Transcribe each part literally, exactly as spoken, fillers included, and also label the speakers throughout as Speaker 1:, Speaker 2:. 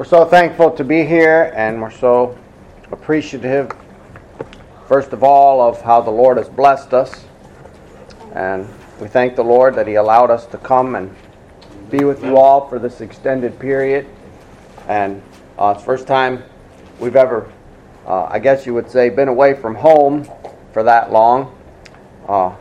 Speaker 1: We're so thankful to be here, and we're so appreciative, first of all, of how the Lord has blessed us. And we thank the Lord that He allowed us to come and be with you all for this extended period. And uh, it's the first time we've ever, uh, I guess you would say, been away from home for that long. Uh,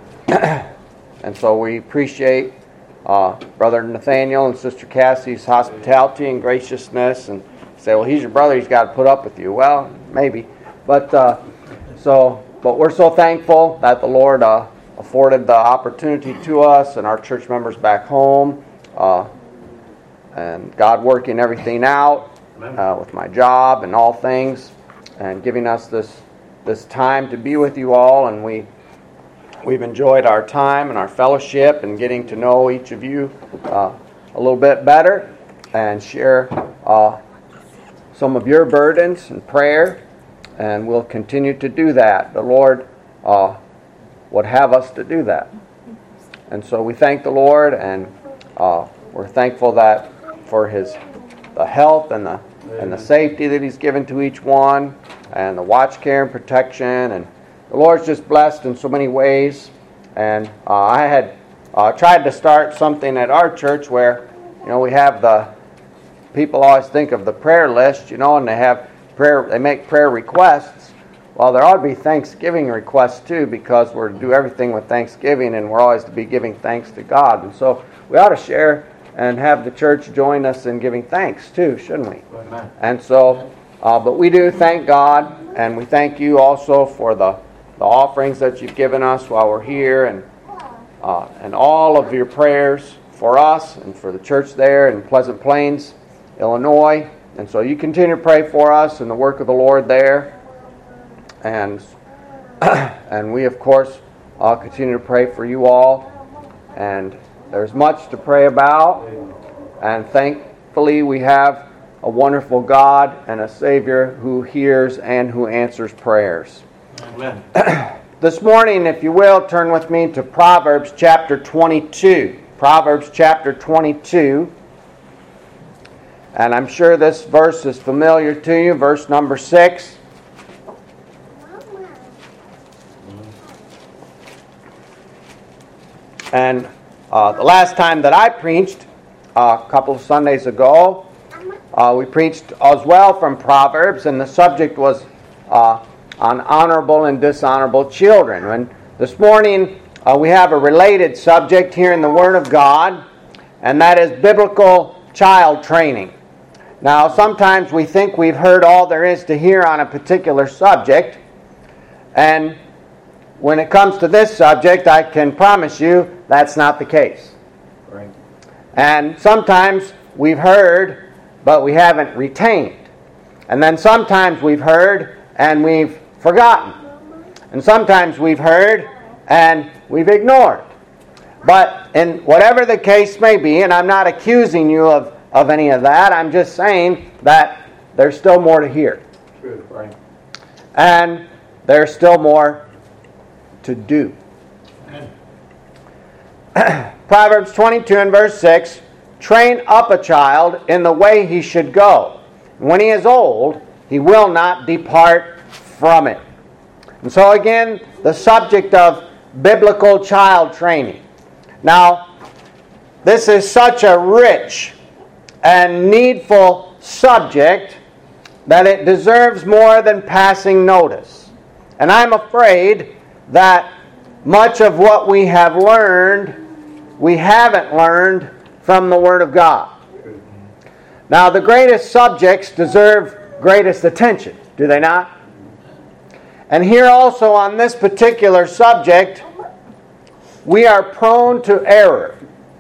Speaker 1: and so we appreciate Uh, Brother Nathaniel and Sister Cassie's hospitality and graciousness, and say, well, he's your brother, he's got to put up with you. Well, maybe. But uh, so, but we're so thankful that the Lord uh, afforded the opportunity to us and our church members back home, uh, and God working everything out uh, with my job and all things, and giving us this this time to be with you all. And we We've enjoyed our time and our fellowship and getting to know each of you uh, a little bit better, and share uh, some of your burdens and prayer, and we'll continue to do that. The Lord uh, would have us to do that. And so we thank the Lord, and uh, we're thankful that for His the health and the and the safety that He's given to each one, and the watch care and protection. And the Lord's just blessed in so many ways. And uh, I had uh, tried to start something at our church where, you know, we have the people always think of the prayer list, you know, and they have prayer, they make prayer requests. Well, there ought to be Thanksgiving requests too, because we're to do everything with Thanksgiving, and we're always to be giving thanks to God. And so we ought to share and have the church join us in giving thanks too, shouldn't we? Amen. And so, uh, but we do thank God, and we thank you also for the the offerings that you've given us while we're here, and uh, and all of your prayers for us and for the church there in Pleasant Plains, Illinois. And so you continue to pray for us and the work of the Lord there. And and we, of course, uh, continue to pray for you all. And there's much to pray about. And thankfully we have a wonderful God and a Savior who hears and who answers prayers. Amen. This morning, if you will, turn with me to Proverbs chapter twenty-two. Proverbs chapter twenty-two. And I'm sure this verse is familiar to you, verse number six. And uh, the last time that I preached, uh, a couple of Sundays ago, uh, we preached as well from Proverbs, and the subject was Uh, on honorable and dishonorable children. And this morning uh, we have a related subject here in the Word of God, and that is biblical child training. Now, sometimes we think we've heard all there is to hear on a particular subject, and when it comes to this subject, I can promise you that's not the case. Right. And sometimes we've heard, but we haven't retained. And then sometimes we've heard and we've forgotten. And sometimes we've heard and we've ignored. But in whatever the case may be, and I'm not accusing you of, of any of that, I'm just saying that there's still more to hear. True, right. And there's still more to do. Proverbs twenty-two and verse six, train up a child in the way he should go. When he is old, he will not depart from it. And so again, the subject of biblical child training. Now, this is such a rich and needful subject that it deserves more than passing notice. And I'm afraid that much of what we have learned, we haven't learned from the Word of God. Now, the greatest subjects deserve greatest attention, do they not? And here also on this particular subject, we are prone to error.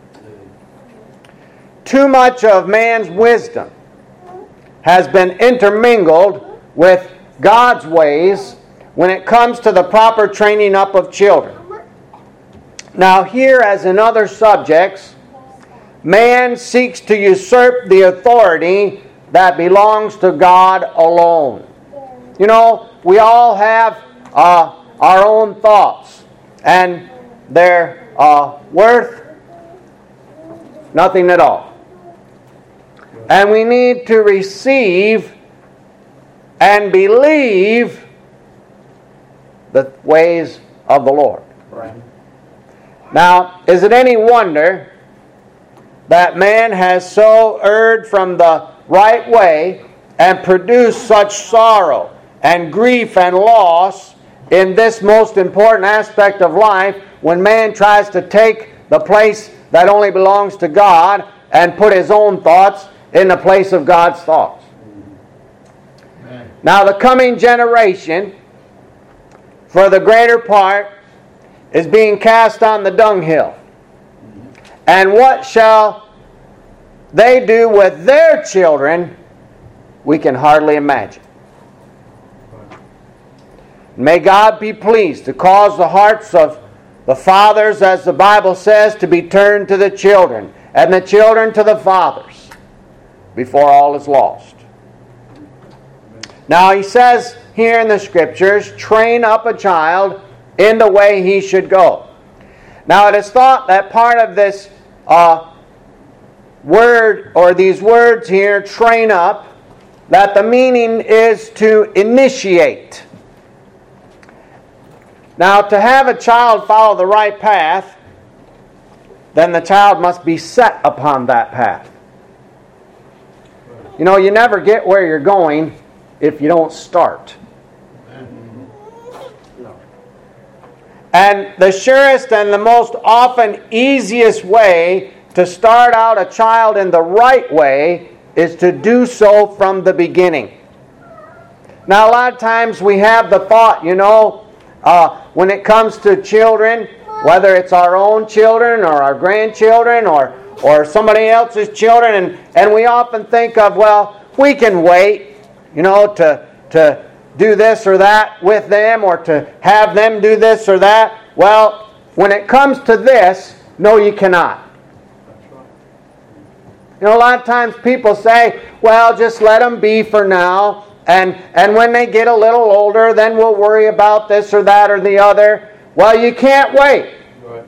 Speaker 1: Too much of man's wisdom has been intermingled with God's ways when it comes to the proper training up of children. Now here, as in other subjects, man seeks to usurp the authority that belongs to God alone. You know, we all have uh, our own thoughts, and they're uh, worth nothing at all. And we need to receive and believe the ways of the Lord.
Speaker 2: Right.
Speaker 1: Now, is it any wonder that man has so erred from the right way and produced such sorrow and grief and loss in this most important aspect of life when man tries to take the place that only belongs to God and put his own thoughts in the place of God's thoughts? Amen. Now the coming generation, for the greater part, is being cast on the dunghill. And what shall they do with their children, we can hardly imagine. May God be pleased to cause the hearts of the fathers, as the Bible says, to be turned to the children, and the children to the fathers, before all is lost. Now he says here in the Scriptures, train up a child in the way he should go. Now it is thought that part of this uh, word, or these words here, train up, that the meaning is to initiate. Now, to have a child follow the right path, then the child must be set upon that path. You know, you never get where you're going if you don't start. And the surest and the most often easiest way to start out a child in the right way is to do so from the beginning. Now, a lot of times we have the thought, you know, uh, when it comes to children, whether it's our own children or our grandchildren or, or somebody else's children, and, and we often think of, well, we can wait, you know, to, to do this or that with them, or to have them do this or that. Well, when it comes to this, no, you cannot. You know, a lot of times people say, well, just let them be for now, and, and when they get a little older, then we'll worry about this or that or the other. Well, you can't wait.
Speaker 2: Right.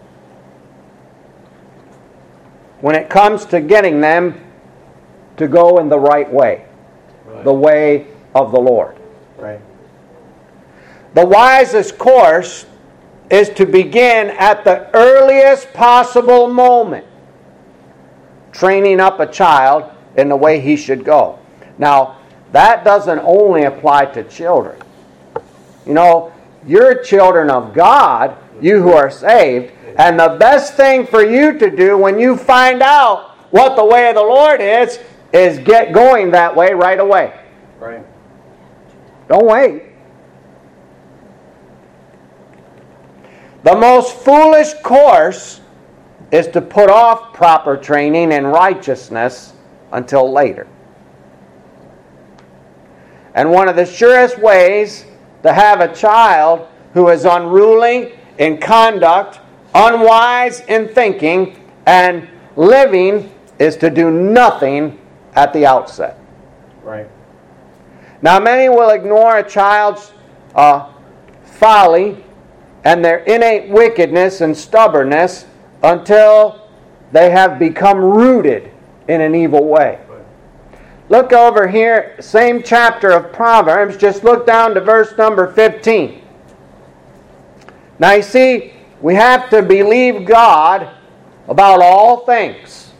Speaker 1: When it comes to getting them to go in the right way,
Speaker 2: Right.
Speaker 1: the way of the Lord.
Speaker 2: Right.
Speaker 1: The wisest course is to begin at the earliest possible moment, training up a child in the way he should go. Now, that doesn't only apply to children. You know, you're children of God, you who are saved, and the best thing for you to do when you find out what the way of the Lord is, is get going that way right away.
Speaker 2: Right.
Speaker 1: Don't wait. The most foolish course is to put off proper training in righteousness until later. And one of the surest ways to have a child who is unruly in conduct, unwise in thinking, and living is to do nothing at the outset.
Speaker 2: Right.
Speaker 1: Now, many will ignore a child's uh, folly and their innate wickedness and stubbornness until they have become rooted in an evil way. Look over here, same chapter of Proverbs, just look down to verse number fifteen. Now you see, we have to believe God about all things.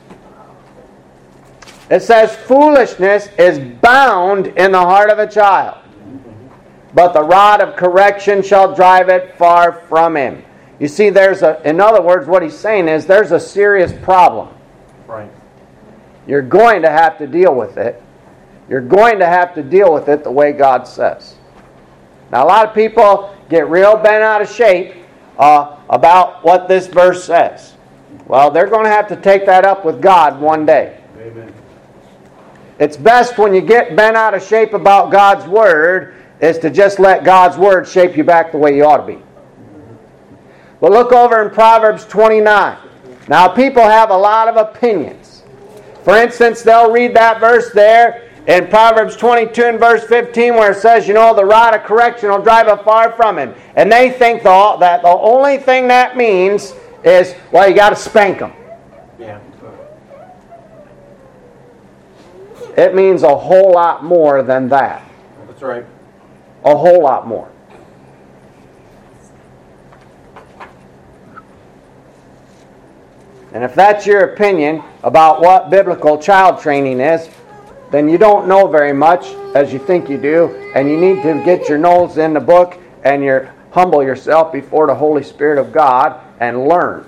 Speaker 1: It says, foolishness is bound in the heart of a child, but the rod of correction shall drive it far from him. You see, there's a, in other words, what he's saying is there's a serious problem.
Speaker 2: Right.
Speaker 1: You're going to have to deal with it. You're going to have to deal with it the way God says. Now, a lot of people get real bent out of shape uh, about what this verse says. Well, they're going to have to take that up with God one day.
Speaker 2: Amen.
Speaker 1: It's best when you get bent out of shape about God's Word is to just let God's Word shape you back the way you ought to be. But look over in Proverbs twenty-nine. Now, people have a lot of opinions. For instance, they'll read that verse there in Proverbs twenty-two and verse fifteen where it says, you know, the rod of correction will drive it far from him. And they think the, that the only thing that means is, well, you got to spank them.
Speaker 2: Yeah.
Speaker 1: It means a whole lot more than that.
Speaker 2: That's right.
Speaker 1: A whole lot more. And if that's your opinion about what biblical child training is, then you don't know very much as you think you do, and you need to get your nose in the book and you humble yourself before the Holy Spirit of God and learn.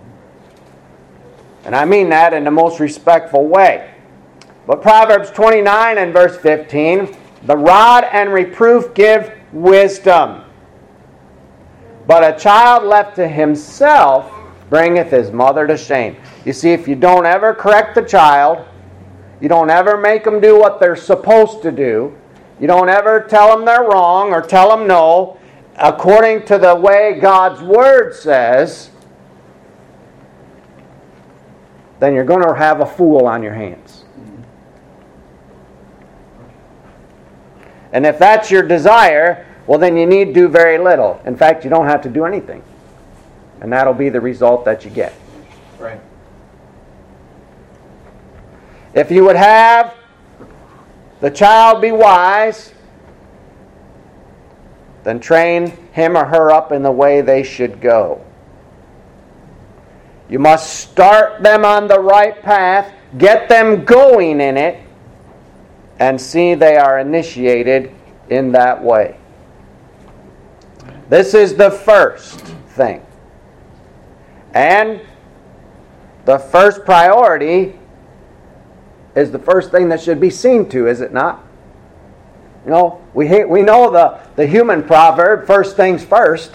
Speaker 1: And I mean that in the most respectful way. But Proverbs twenty-nine and verse fifteen, the rod and reproof give wisdom, but a child left to himself bringeth his mother to shame. You see, if you don't ever correct the child, you don't ever make them do what they're supposed to do, you don't ever tell them they're wrong or tell them no, according to the way God's Word says, then you're going to have a fool on your hands. And if that's your desire, well, then you need to do very little. In fact, you don't have to do anything. And that'll be the result that you get.
Speaker 2: Right.
Speaker 1: If you would have the child be wise, then train him or her up in the way they should go. You must start them on the right path, get them going in it, and see they are initiated in that way. This is the first thing. And the first priority is the first thing that should be seen to, is it not? You know, we hate, we know the, the human proverb, first things first.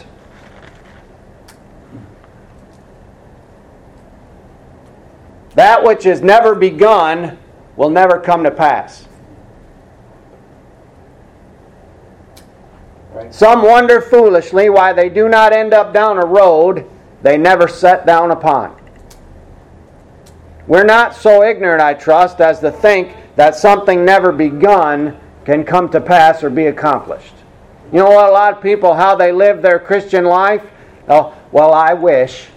Speaker 1: That which is never begun will never come to pass.
Speaker 2: Right.
Speaker 1: Some wonder foolishly why they do not end up down a road they never set down upon. We're not so ignorant, I trust, as to think that something never begun can come to pass or be accomplished. You know what, a lot of people, how they live their Christian life? Oh, well, I wish.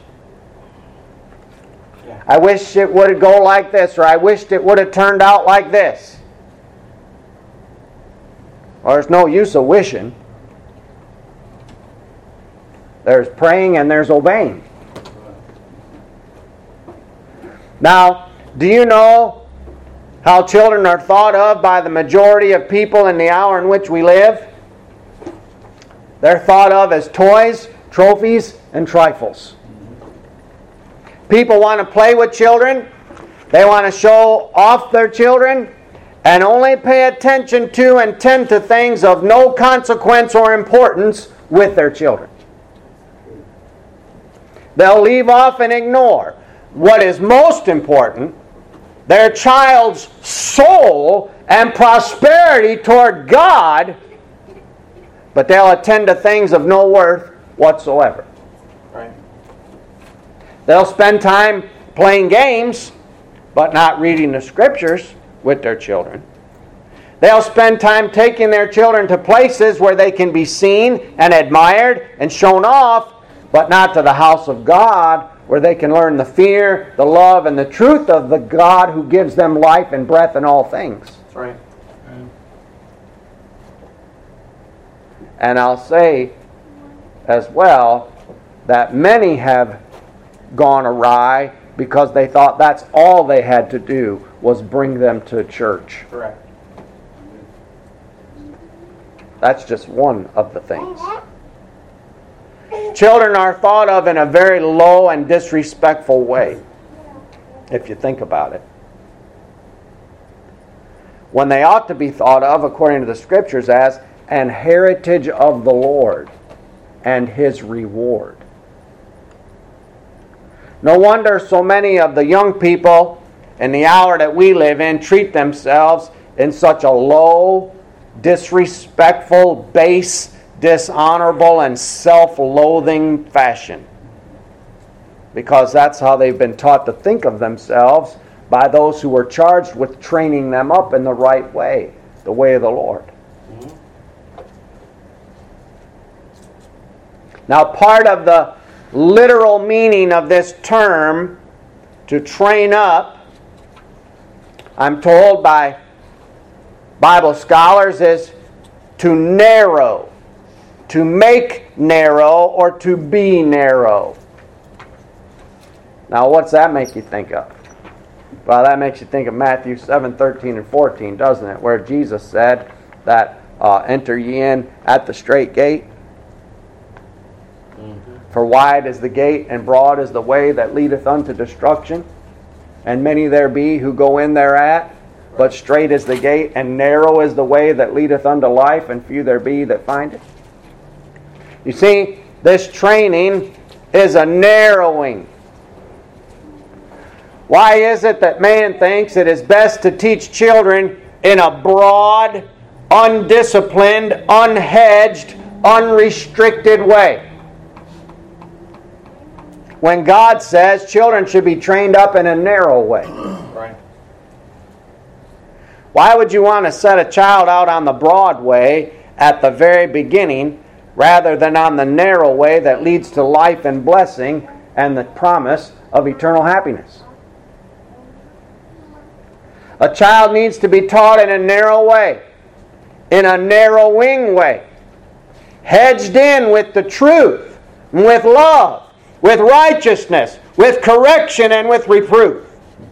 Speaker 2: Yeah.
Speaker 1: I wish it would go like this, or I wished it would have turned out like this. Well, there's no use of wishing. There's praying and there's obeying. Now, do you know how children are thought of by the majority of people in the hour in which we live? They're thought of as toys, trophies, and trifles. People want to play with children. They want to show off their children and only pay attention to and tend to things of no consequence or importance with their children. They'll leave off and ignore what is most important, their child's soul and prosperity toward God, but they'll attend to things of no worth whatsoever.
Speaker 2: Right.
Speaker 1: They'll spend time playing games, but not reading the Scriptures with their children. They'll spend time taking their children to places where they can be seen and admired and shown off, but not to the house of God, where they can learn the fear, the love, and the truth of the God who gives them life and breath and all things.
Speaker 2: That's right.
Speaker 1: And I'll say as well that many have gone awry because they thought that's all they had to do was bring them to church.
Speaker 2: Correct.
Speaker 1: That's just one of the things. Children are thought of in a very low and disrespectful way, if you think about it. When they ought to be thought of, according to the Scriptures, as an heritage of the Lord and His reward. No wonder so many of the young people in the hour that we live in treat themselves in such a low, disrespectful, base, dishonorable, and self-loathing fashion. Because that's how they've been taught to think of themselves by those who were charged with training them up in the right way, the way of the Lord. Mm-hmm. Now, part of the literal meaning of this term, to train up, I'm told by Bible scholars is to narrow, to make narrow, or to be narrow. Now, what's that make you think of? Well, that makes you think of Matthew seven, thirteen, and fourteen, doesn't it? Where Jesus said that, uh, enter ye in at the straight gate. Mm-hmm. For wide is the gate, and broad is the way that leadeth unto destruction. And many there be who go in thereat. But straight is the gate, and narrow is the way that leadeth unto life, and few there be that find it. You see, this training is a narrowing. Why is it that man thinks it is best to teach children in a broad, undisciplined, unhedged, unrestricted way, when God says children should be trained up in a narrow way?
Speaker 2: Right.
Speaker 1: Why would you want to set a child out on the broad way at the very beginning rather than on the narrow way that leads to life and blessing and the promise of eternal happiness? A child needs to be taught in a narrow way, in a narrowing way, hedged in with the truth, with love, with righteousness, with correction, and with reproof.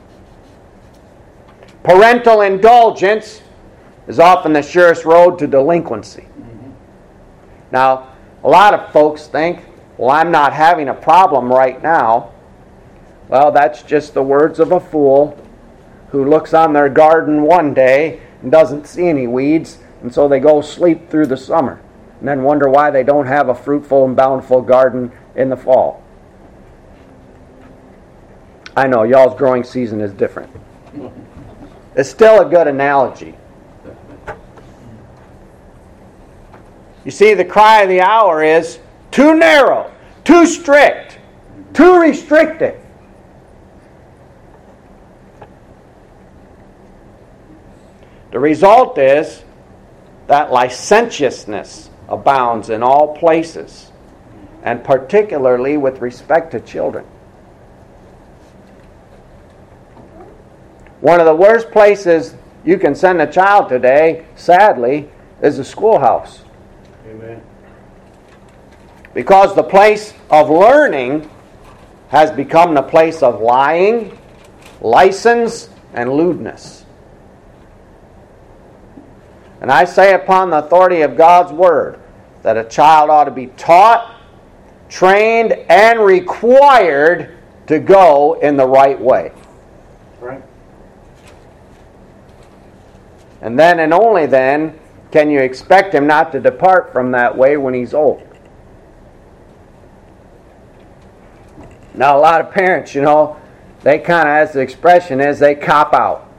Speaker 1: Parental indulgence is often the surest road to delinquency. Mm-hmm. Now, a lot of folks think, well, I'm not having a problem right now. Well, that's just the words of a fool who looks on their garden one day and doesn't see any weeds, and so they go sleep through the summer and then wonder why they don't have a fruitful and bountiful garden in the fall. I know, y'all's growing season is different. It's still a good analogy. You see, the cry of the hour is too narrow, too strict, too restrictive. The result is that licentiousness abounds in all places, and particularly with respect to children. One of the worst places you can send a child today, sadly, is the schoolhouse.
Speaker 2: Amen.
Speaker 1: Because the place of learning has become the place of lying, license, and lewdness. And I say upon the authority of God's Word that a child ought to be taught, trained, and required to go in the right way.
Speaker 2: Right.
Speaker 1: And then and only then can you expect him not to depart from that way when he's old. Now, a lot of parents, you know, they kind of, as the expression is, they cop out.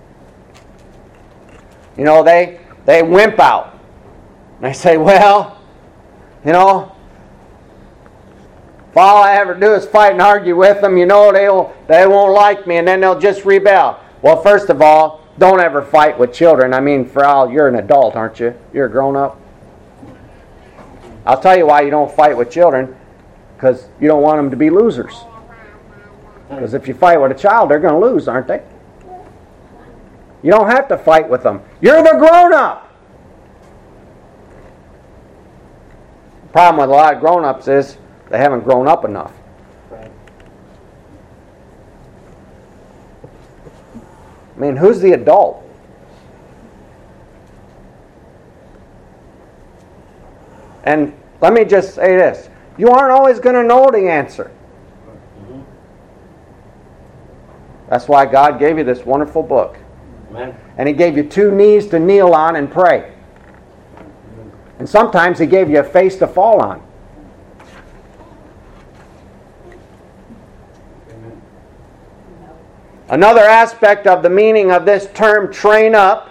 Speaker 1: You know, they they wimp out. They say, well, you know, if all I ever do is fight and argue with them, you know, they'll, they won't like me, and then they'll just rebel. Well, first of all, don't ever fight with children. I mean, for all, you're an adult, aren't you? You're a grown-up. I'll tell you why you don't fight with children. Because you don't want them to be losers. Because if you fight with a child, they're going to lose, aren't they? You don't have to fight with them. You're the grown-up. The problem with a lot of grown-ups is they haven't grown up enough.
Speaker 2: Right.
Speaker 1: I mean, who's the adult? And let me just say this. You aren't always going to know the answer.
Speaker 2: Mm-hmm.
Speaker 1: That's why God gave you this wonderful book.
Speaker 2: Amen.
Speaker 1: And He gave you two knees to kneel on and pray. And sometimes He gave you a face to fall on.
Speaker 2: Amen.
Speaker 1: Another aspect of the meaning of this term, train up,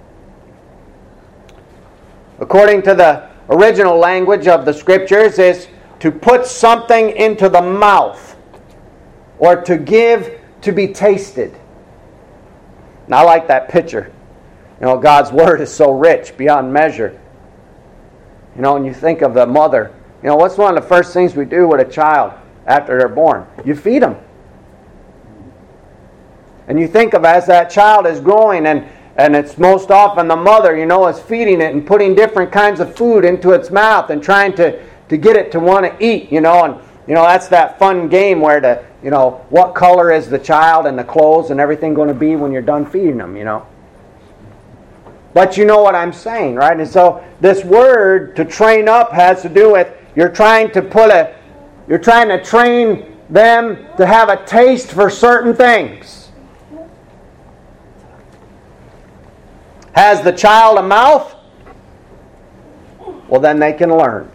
Speaker 1: according to the original language of the Scriptures, is to put something into the mouth, or to give to be tasted. Now, I like that picture. You know, God's Word is so rich beyond measure. You know, when you think of the mother, you know, what's one of the first things we do with a child after they're born? You feed them. And you think of as that child is growing and, And it's most often the mother, you know, is feeding it and putting different kinds of food into its mouth and trying to, to get it to want to eat, you know. And, you know, that's that fun game where the, you know, what color is the child and the clothes and everything going to be when you're done feeding them, you know. But you know what I'm saying, right? And so this word to train up has to do with you're trying to put a, you're trying to train them to have a taste for certain things. Has the child a mouth? Well, then they can learn.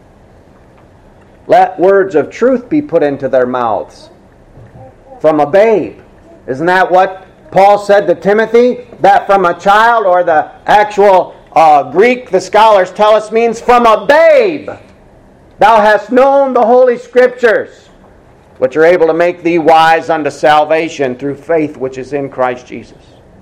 Speaker 1: Let words of truth be put into their mouths from a babe. Isn't that what Paul said to Timothy? That from a child, or the actual uh, Greek, the scholars tell us, means from a babe. Thou hast known the Holy Scriptures, which are able to make thee wise unto salvation through faith which is in Christ Jesus.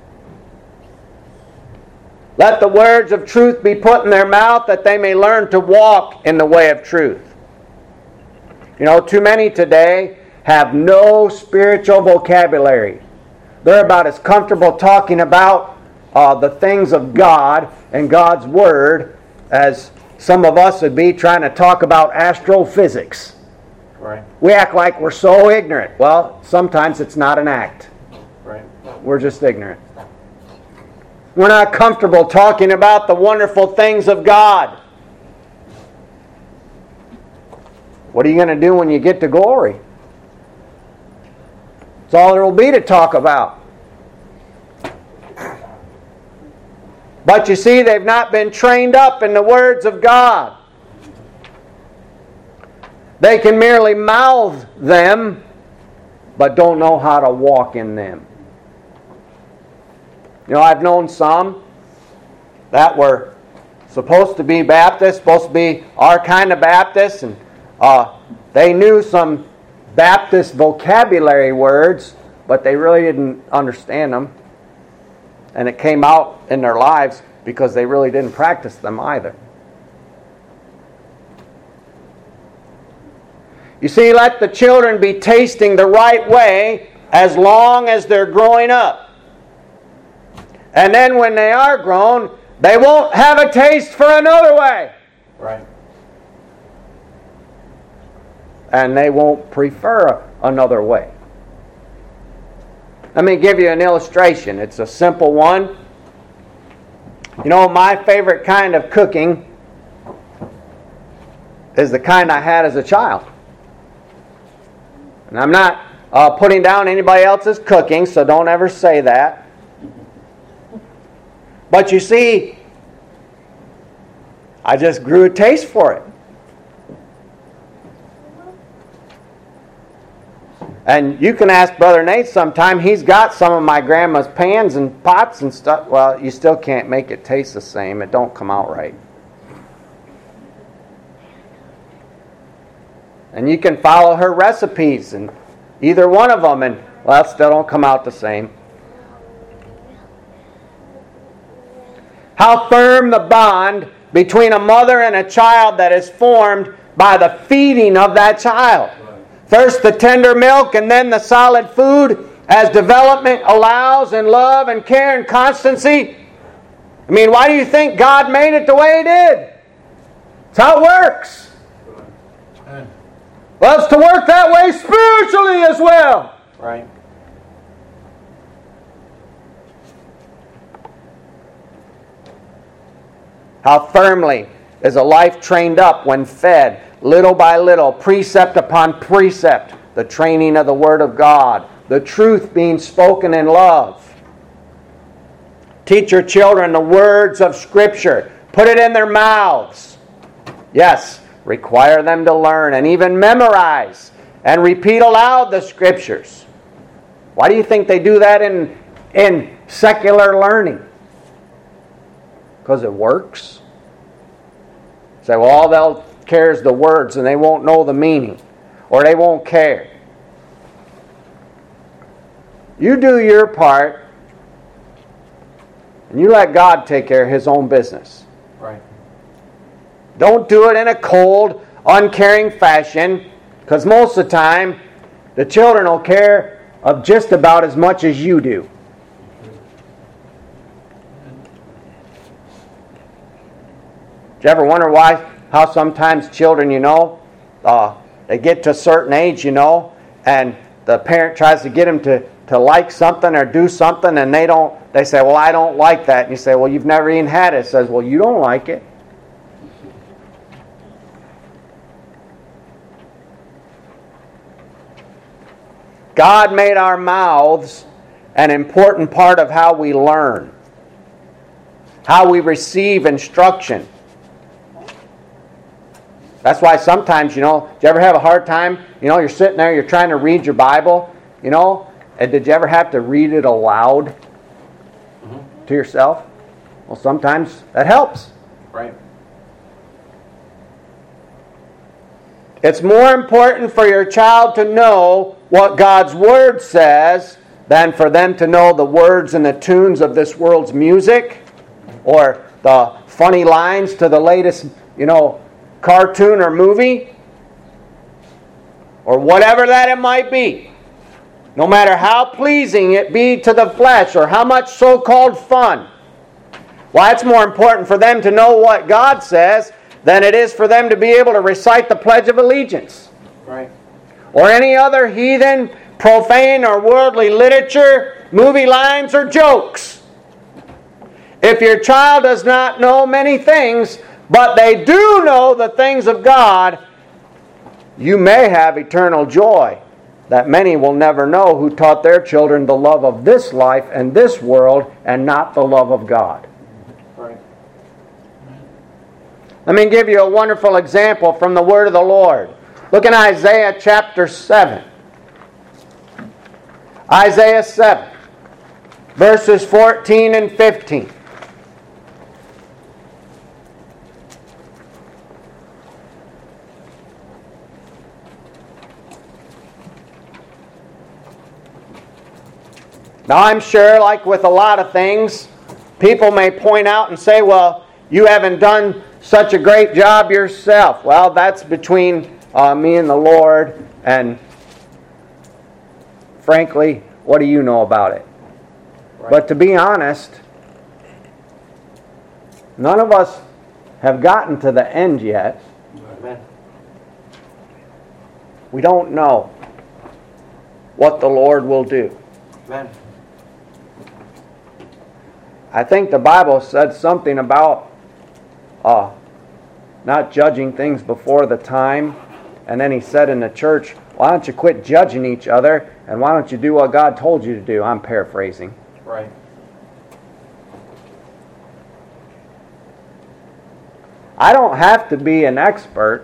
Speaker 1: Let the words of truth be put in their mouth, that they may learn to walk in the way of truth. You know, too many today have no spiritual vocabulary. They're about as comfortable talking about uh, the things of God and God's Word as some of us would be trying to talk about astrophysics.
Speaker 2: Right.
Speaker 1: We act like we're so ignorant. Well, sometimes it's not an act.
Speaker 2: Right.
Speaker 1: We're just ignorant. We're not comfortable talking about the wonderful things of God. What are you going to do when you get to glory? It's all there will be to talk about. But you see, they've not been trained up in the words of God. They can merely mouth them, but don't know how to walk in them. You know, I've known some that were supposed to be Baptists, supposed to be our kind of Baptists, and uh, they knew some Baptist vocabulary words, but they really didn't understand them. And it came out in their lives because they really didn't practice them either. You see, let the children be tasting the right way as long as they're growing up. And then when they are grown, they won't have a taste for another way.
Speaker 2: Right.
Speaker 1: And they won't prefer another way. Let me give you an illustration. It's a simple one. You know, my favorite kind of cooking is the kind I had as a child. And I'm not uh, putting down anybody else's cooking, so don't ever say that. But you see, I just grew a taste for it. And you can ask Brother Nate sometime. He's got some of my grandma's pans and pots and stuff. Well, you still can't make it taste the same. It don't come out right. And you can follow her recipes and either one of them, and well, it still don't come out the same. How firm the bond between a mother and a child that is formed by the feeding of that child. First the tender milk and then the solid food as development allows in love and care and constancy. I mean, why do you think God made it the way He did? It's how it works. Well, it's to work that way spiritually as well.
Speaker 2: Right.
Speaker 1: How firmly is a life trained up when fed, little by little, precept upon precept, the training of the Word of God, the truth being spoken in love. Teach your children the words of Scripture. Put it in their mouths. Yes, require them to learn and even memorize and repeat aloud the Scriptures. Why do you think they do that in, in secular learning? Because it works. Say, well, all they'll care is the words and they won't know the meaning. Or they won't care. You do your part and you let God take care of His own business.
Speaker 2: Right.
Speaker 1: Don't do it in a cold, uncaring fashion, because most of the time the children will care of just about as much as you do. you ever wonder why, how sometimes children, you know, uh, they get to a certain age, you know, and the parent tries to get them to, to like something or do something, and they don't, they say, well, I don't like that. And you say, well, you've never even had it. It says, well, you don't like it. God made our mouths an important part of how we learn, how we receive instruction. That's why sometimes, you know, did you ever have a hard time? You know, you're sitting there, you're trying to read your Bible, you know, and did you ever have to read it aloud mm-hmm. to yourself? Well, sometimes that helps.
Speaker 2: Right.
Speaker 1: It's more important for your child to know what God's Word says than for them to know the words and the tunes of this world's music or the funny lines to the latest, you know, cartoon or movie or whatever that it might be. No matter how pleasing it be to the flesh or how much so-called fun. Why, it's more important for them to know what God says than it is for them to be able to recite the Pledge of Allegiance.
Speaker 2: Right.
Speaker 1: Or any other heathen, profane, or worldly literature, movie lines, or jokes. If your child does not know many things, but they do know the things of God, you may have eternal joy that many will never know who taught their children the love of this life and this world and not the love of God.
Speaker 2: Right.
Speaker 1: Let me give you a wonderful example from the Word of the Lord. Look in Isaiah chapter seven. Isaiah seven, verses fourteen and fifteen. Now I'm sure, like with a lot of things, people may point out and say, well, you haven't done such a great job yourself. Well, that's between uh, me and the Lord, and frankly, what do you know about it? Right. But to be honest, none of us have gotten to the end yet.
Speaker 2: Amen.
Speaker 1: We don't know what the Lord will do.
Speaker 2: Amen.
Speaker 1: I think the Bible said something about uh, not judging things before the time. And then he said in the church, why don't you quit judging each other and why don't you do what God told you to do? I'm paraphrasing.
Speaker 2: Right.
Speaker 1: I don't have to be an expert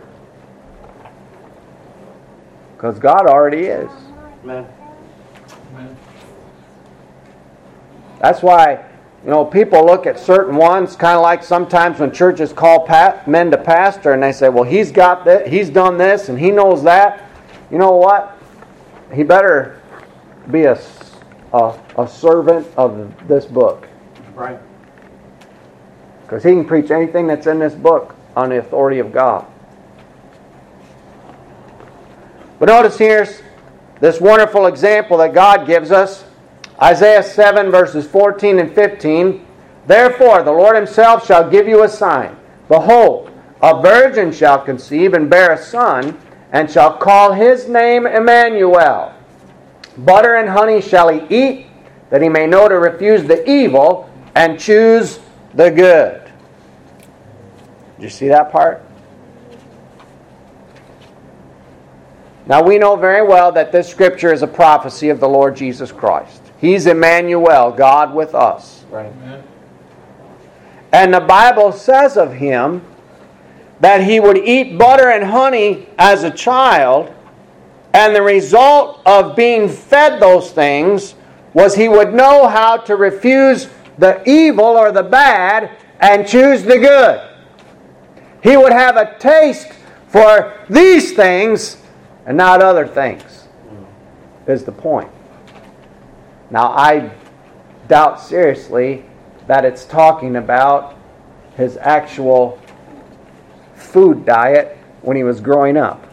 Speaker 1: because God already is.
Speaker 2: Amen.
Speaker 1: That's why, you know, people look at certain ones, kind of like sometimes when churches call pat, men to pastor and they say, well, he's got that, he's done this, and he knows that. You know what? He better be a, a, a servant of this book.
Speaker 2: Right.
Speaker 1: Because he can preach anything that's in this book on the authority of God. But notice here's this wonderful example that God gives us. Isaiah seven, verses fourteen and fifteen. Therefore, the Lord himself shall give you a sign. Behold, a virgin shall conceive and bear a son, and shall call his name Emmanuel. Butter and honey shall he eat, that he may know to refuse the evil and choose the good. Did you see that part? Now we know very well that this scripture is a prophecy of the Lord Jesus Christ. He's Emmanuel, God with us.
Speaker 2: Right.
Speaker 1: And the Bible says of him that he would eat butter and honey as a child, and the result of being fed those things was he would know how to refuse the evil or the bad and choose the good. He would have a taste for these things and not other things, is the point. Now, I doubt seriously that it's talking about his actual food diet when he was growing up.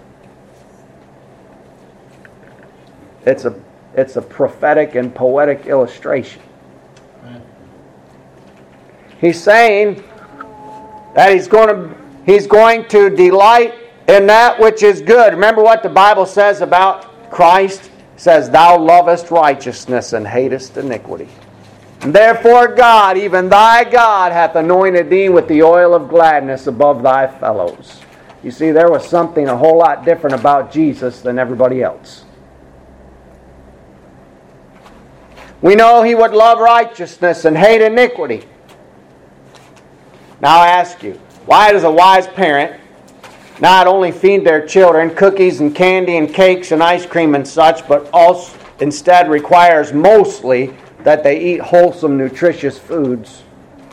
Speaker 1: It's a, it's a prophetic and poetic illustration. He's saying That he's going to he's going to delight in that which is good. Remember what the Bible says about Christ? It says, "Thou lovest righteousness and hatest iniquity. And therefore God, even thy God, hath anointed thee with the oil of gladness above thy fellows." You see, there was something a whole lot different about Jesus than everybody else. We know he would love righteousness and hate iniquity. Now I ask you, why does a wise parent not only feed their children cookies and candy and cakes and ice cream and such, but also instead requires mostly that they eat wholesome, nutritious foods?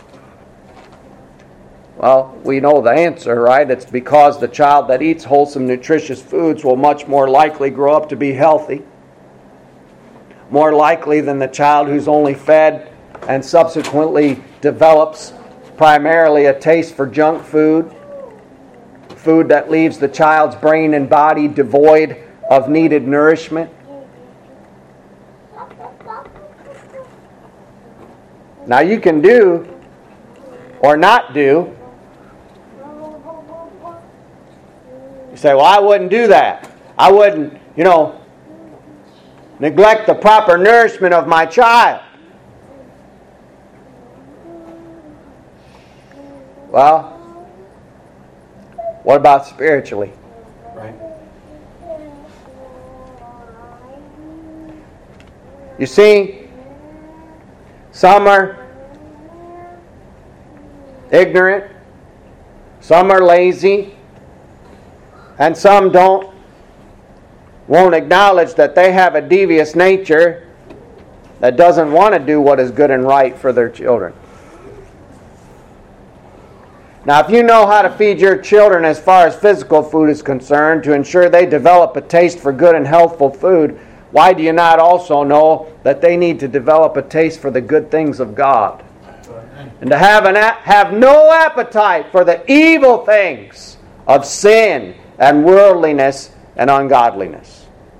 Speaker 1: Well, we know the answer, right? It's because the child that eats wholesome, nutritious foods will much more likely grow up to be healthy. More likely than the child who's only fed and subsequently develops primarily a taste for junk food, food that leaves the child's brain and body devoid of needed nourishment. Now you can do or not do. You say, well, I wouldn't do that. I wouldn't, you know, neglect the proper nourishment of my child. Well, what about spiritually?
Speaker 2: Right.
Speaker 1: You see, some are ignorant, some are lazy, and some don't won't acknowledge that they have a devious nature that doesn't want to do what is good and right for their children. Now, if you know how to feed your children as far as physical food is concerned to ensure they develop a taste for good and healthful food, why do you not also know that they need to develop a taste for the good things of God? And to have, an, have no appetite for the evil things of sin and worldliness and ungodliness.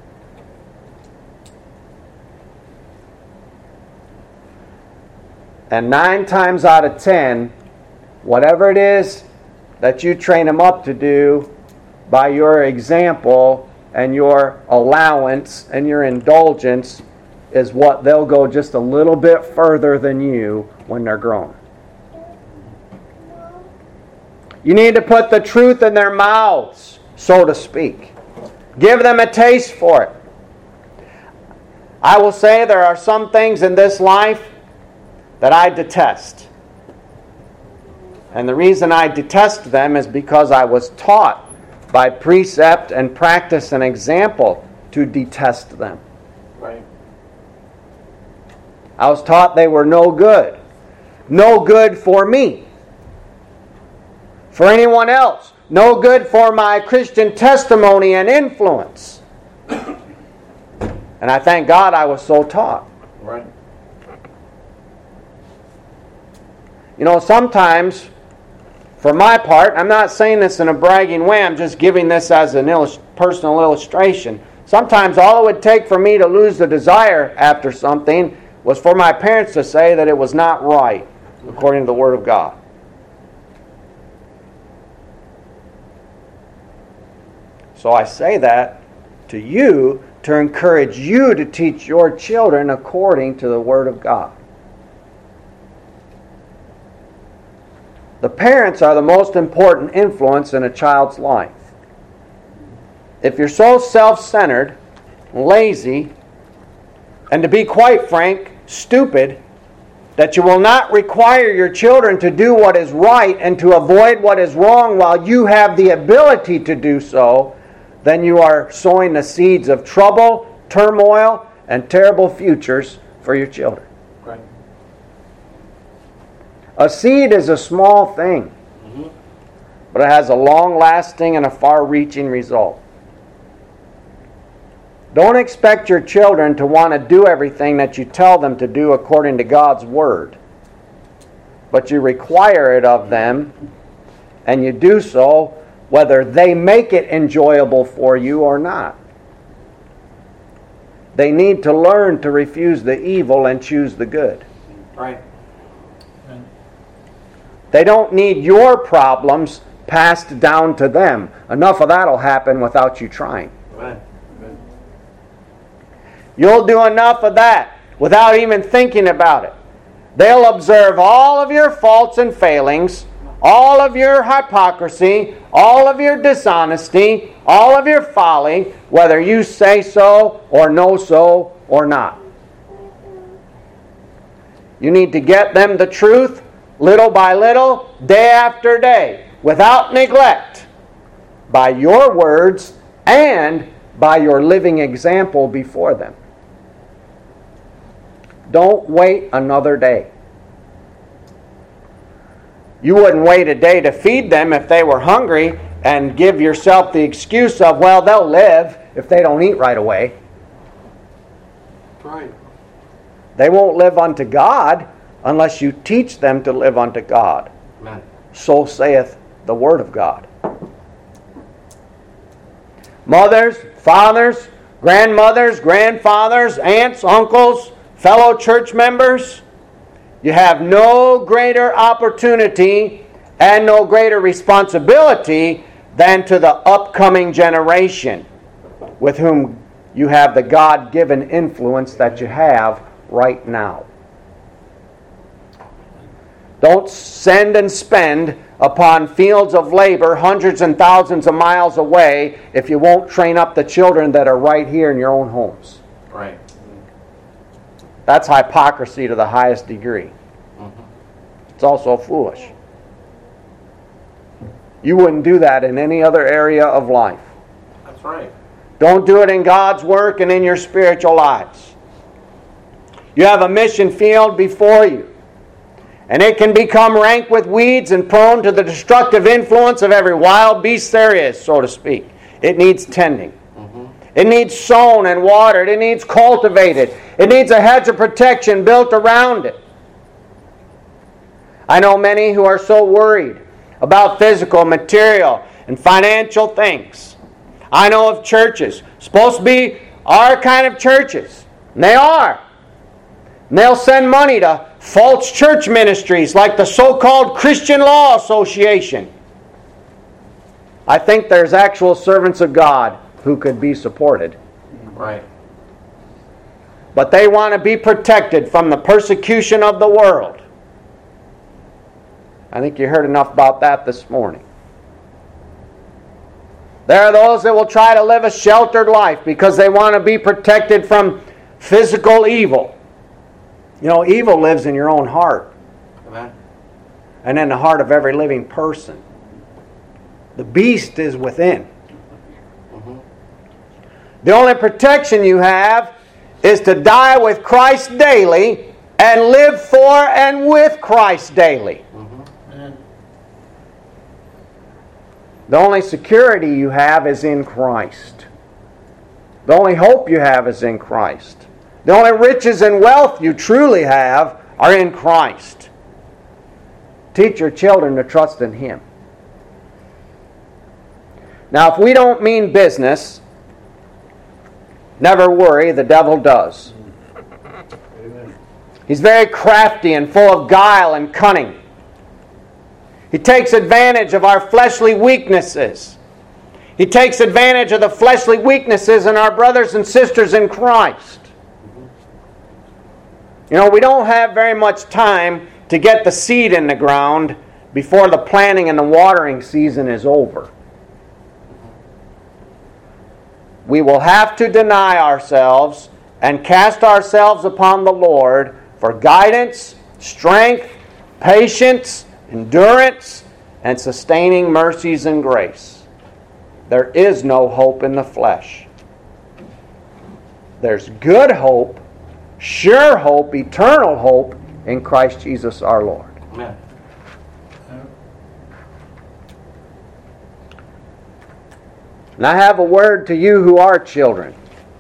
Speaker 1: And nine times out of ten, whatever it is that you train them up to do by your example and your allowance and your indulgence is what they'll go just a little bit further than you when they're grown. You need to put the truth in their mouths, so to speak. Give them a taste for it. I will say there are some things in this life that I detest. And the reason I detest them is because I was taught by precept and practice and example to detest them.
Speaker 2: Right.
Speaker 1: I was taught they were no good. No good for me. For anyone else. No good for my Christian testimony and influence. And I thank God I was so taught.
Speaker 2: Right.
Speaker 1: You know, sometimes, for my part, I'm not saying this in a bragging way, I'm just giving this as a illust- personal illustration. Sometimes all it would take for me to lose the desire after something was for my parents to say that it was not right, according to the Word of God. So I say that to you to encourage you to teach your children according to the Word of God. The parents are the most important influence in a child's life. If you're so self-centered, lazy, and to be quite frank, stupid, that you will not require your children to do what is right and to avoid what is wrong while you have the ability to do so, then you are sowing the seeds of trouble, turmoil, and terrible futures for your children.
Speaker 2: Right.
Speaker 1: A seed is a small thing, mm-hmm. but it has a long-lasting and a far-reaching result. Don't expect your children to want to do everything that you tell them to do according to God's Word. But you require it of them, and you do so whether they make it enjoyable for you or not. They need to learn to refuse the evil and choose the good.
Speaker 2: Right.
Speaker 1: They don't need your problems passed down to them. Enough of that will happen without you trying.
Speaker 2: Amen.
Speaker 1: You'll do enough of that without even thinking about it. They'll observe all of your faults and failings, all of your hypocrisy, all of your dishonesty, all of your folly, whether you say so or know so or not. You need to get them the truth little by little, day after day, without neglect, by your words and by your living example before them. Don't wait another day. You wouldn't wait a day to feed them if they were hungry and give yourself the excuse of, well, they'll live if they don't eat right away.
Speaker 2: Right.
Speaker 1: They won't live unto God unless you teach them to live unto God.
Speaker 2: Amen.
Speaker 1: So saith the Word of God. Mothers, fathers, grandmothers, grandfathers, aunts, uncles, fellow church members, you have no greater opportunity and no greater responsibility than to the upcoming generation with whom you have the God-given influence that you have right now. Don't send and spend upon fields of labor hundreds and thousands of miles away if you won't train up the children that are right here in your own homes.
Speaker 2: Right.
Speaker 1: That's hypocrisy to the highest degree. Mm-hmm. It's also foolish. You wouldn't do that in any other area of life.
Speaker 2: That's right.
Speaker 1: Don't do it in God's work and in your spiritual lives. You have a mission field before you, and it can become rank with weeds and prone to the destructive influence of every wild beast there is, so to speak. It needs tending. Mm-hmm. It needs sown and watered. It needs cultivated. It needs a hedge of protection built around it. I know many who are so worried about physical, material, and financial things. I know of churches, supposed to be our kind of churches, and they are. And they'll send money to false church ministries like the so-called Christian Law Association. I think there's actual servants of God who could be supported.
Speaker 2: Right.
Speaker 1: But they want to be protected from the persecution of the world. I think you heard enough about that this morning. There are those that will try to live a sheltered life because they want to be protected from physical evil. You know, evil lives in your own heart.
Speaker 2: Amen.
Speaker 1: And in the heart of every living person. The beast is within. Mm-hmm. The only protection you have is to die with Christ daily and live for and with Christ daily. Mm-hmm. The only security you have is in Christ. The only hope you have is in Christ. The only riches and wealth you truly have are in Christ. Teach your children to trust in Him. Now, if we don't mean business, never worry, the devil does. Amen. He's very crafty and full of guile and cunning. He takes advantage of our fleshly weaknesses. He takes advantage of the fleshly weaknesses in our brothers and sisters in Christ. You know, we don't have very much time to get the seed in the ground before the planting and the watering season is over. We will have to deny ourselves and cast ourselves upon the Lord for guidance, strength, patience, endurance, and sustaining mercies and grace. There is no hope in the flesh. There's good hope, sure hope, eternal hope in Christ Jesus our Lord.
Speaker 2: Amen.
Speaker 1: And I have a word to you who are children.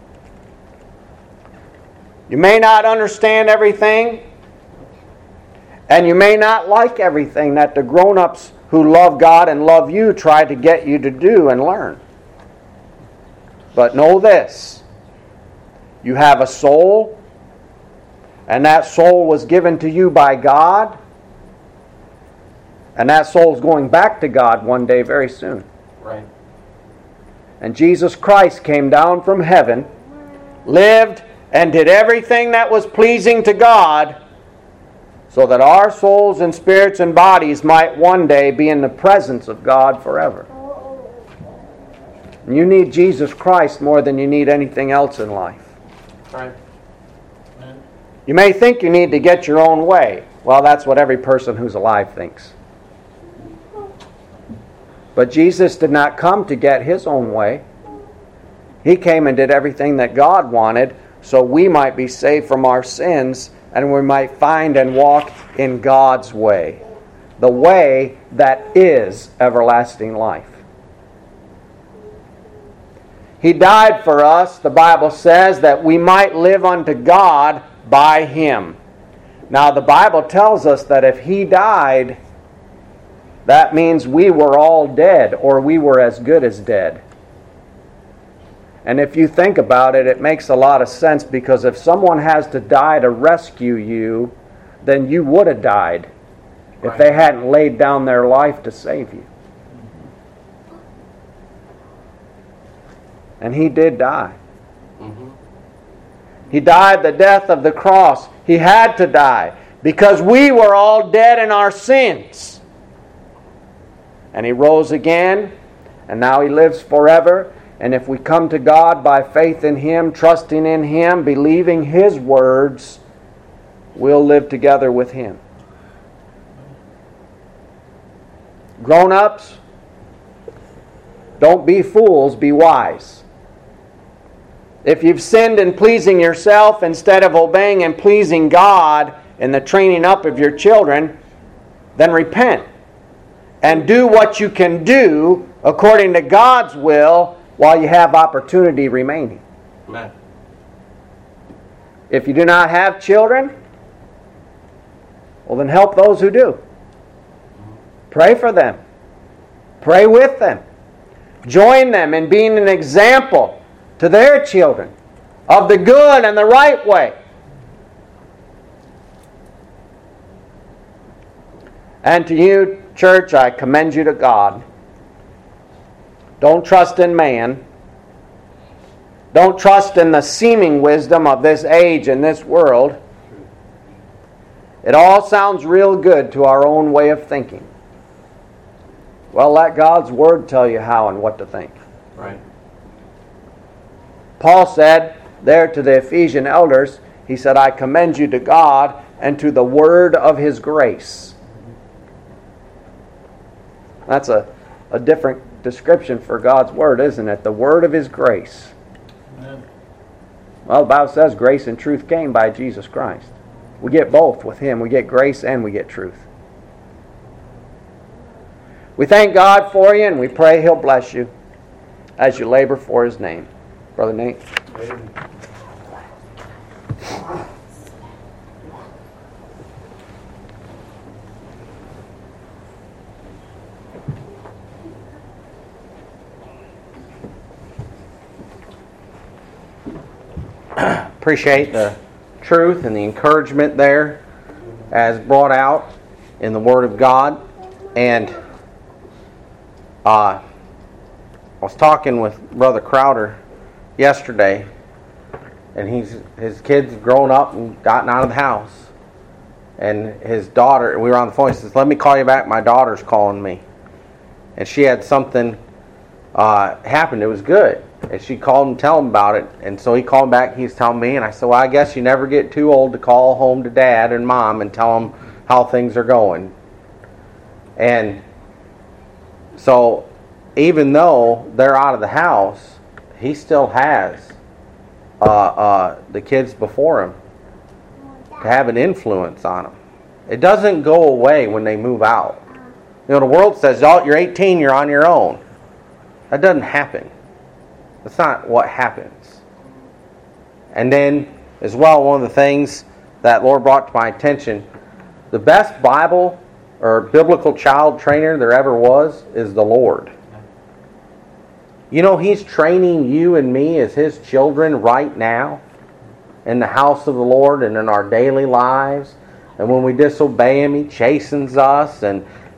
Speaker 1: You may not understand everything, and you may not like everything that the grown-ups who love God and love you try to get you to do and learn. But know this: you have a soul, and that soul was given to you by God, And that soul's going back to God one day very soon.
Speaker 2: Right.
Speaker 1: And Jesus Christ came down from heaven, lived, and did everything that was pleasing to God, so that our souls and spirits and bodies might one day be in the presence of God forever. And you need Jesus Christ more than you need anything else in life.
Speaker 2: Right.
Speaker 1: You may think you need to get your own way. Well, that's what every person who's alive thinks. But Jesus did not come to get His own way. He came and did everything that God wanted, so we might be saved from our sins and we might find and walk in God's way, the way that is everlasting life. He died for us, the Bible says, that we might live unto God by Him. Now, the Bible tells us that if He died, that means we were all dead, or we were as good as dead. And if you think about it, it makes a lot of sense, because if someone has to die to rescue you, then you would have died if they hadn't laid down their life to save you. And He did die.
Speaker 2: Mm-hmm.
Speaker 1: He died the death of the cross. He had to die because we were all dead in our sins. And He rose again, and now He lives forever. And if we come to God by faith in Him, trusting in Him, believing His words, we'll live together with Him. Grown-ups, don't be fools, be wise. If you've sinned in pleasing yourself instead of obeying and pleasing God in the training up of your children, then repent and do what you can do according to God's will while you have opportunity remaining.
Speaker 2: Amen.
Speaker 1: If you do not have children, well, then help those who do. Pray for them. Pray with them. Join them in being an example to their children of the good and the right way. And to you, church, I commend you to God. Don't trust in man. Don't trust in the seeming wisdom of this age and this world. It all sounds real good to our own way of thinking. Well, let God's Word tell you how and what to think.
Speaker 2: Right.
Speaker 1: Paul said there to the Ephesian elders, he said, I commend you to God and to the Word of His grace. That's a, a different description for God's Word, isn't it? The Word of His grace.
Speaker 2: Amen.
Speaker 1: Well, the Bible says grace and truth came by Jesus Christ. We get both with Him. We get grace and we get truth. We thank God for you and we pray He'll bless you as you labor for His name. Brother Nate.
Speaker 2: Amen.
Speaker 3: Appreciate the truth and the encouragement there as brought out in the Word of God. And uh, I was talking with Brother Crowder yesterday, and he's his kids grown up and gotten out of the house. And his daughter, we were on the phone, he says, let me call you back, my daughter's calling me. And she had something uh, happen, it was good. And she called him, tell him about it. And so he called back, he's telling me, and I said, well, I guess you never get too old to call home to Dad and Mom and tell them how things are going. And so even though they're out of the house, he still has uh, uh, the kids before him to have an influence on them. It doesn't go away when they move out. You know, the world says, oh, you're eighteen, you're on your own. That doesn't happen. That's not what happens. And then, as well, one of the things that Lord brought to my attention, the best Bible or biblical child trainer there ever was is the Lord. You know, He's training you and me as His children right now in the house of the Lord and in our daily lives. And when we disobey Him, He chastens us and,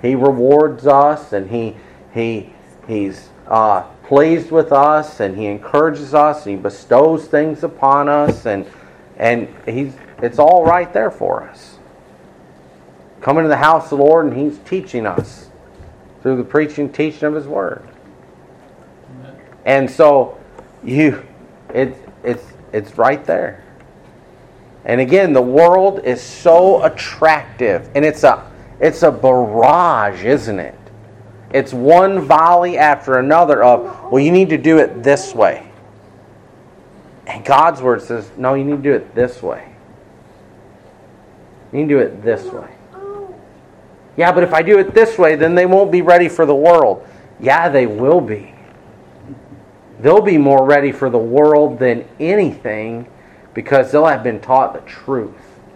Speaker 3: He rewards us, and He He He's uh, pleased with us, and He encourages us, and He bestows things upon us, and and He's it's all right there for us. Come into the house of the Lord, and He's teaching us through the preaching and teaching of His Word.
Speaker 2: Amen.
Speaker 3: And so you it's it's it's right there. And again, the world is so attractive, and it's a it's a barrage, isn't it? It's one volley after another of, well, you need to do it this way. And God's Word says, no, you need to do it this way. You need to do it this way. Yeah, but if I do it this way, then they won't be ready for the world. Yeah, they will be. They'll be more ready for the world than anything, because they'll have been taught the truth,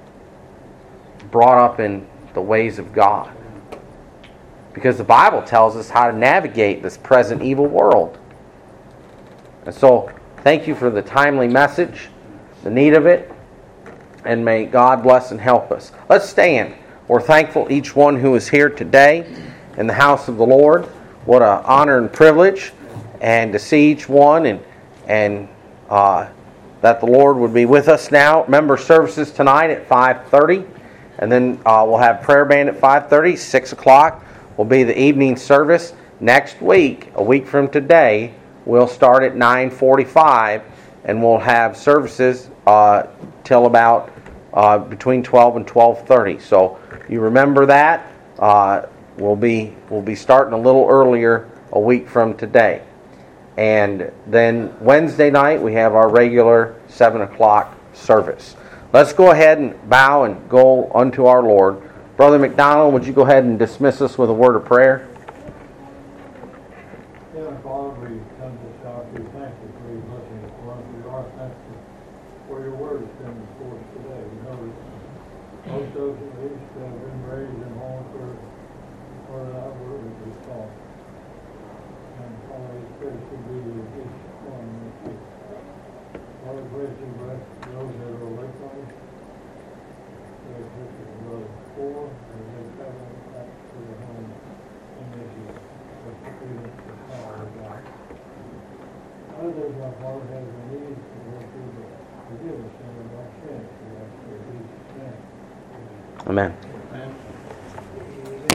Speaker 3: brought up in the ways of God. Because the Bible tells us how to navigate this present evil world. And so, thank you for the timely message, the need of it, and may God bless and help us. Let's stand. We're thankful each one who is here today in the house of the Lord. What an honor and privilege, and to see each one, and and uh, that the Lord would be with us now. Remember, services tonight at five thirty, and then uh, we'll have prayer band at five thirty. six o'clock will be the evening service. Next week, a week from today, we'll start at nine forty-five, and we'll have services uh, till about uh, between twelve and twelve thirty. So you remember that. Uh, we'll be we'll be starting a little earlier a week from today. And then Wednesday night, we have our regular seven o'clock service. Let's go ahead and bow and go unto our Lord. Brother McDonald, would you go ahead and dismiss us with a word of prayer?
Speaker 2: Heavenly Father, we come to this house, we thank you for your blessing upon us. We are thankful for your word that's been before us today. We know that most of us at least have been raised in homes where where that word is be taught. And Father, we pray to be with each one. Father, pray to bless those that are away from us. Pray for Brother Four, as they travel back to their home in Israel. Others, my Father, have the need to go through the forgiveness of our sins. We ask for these sins.
Speaker 3: Amen.
Speaker 2: Amen.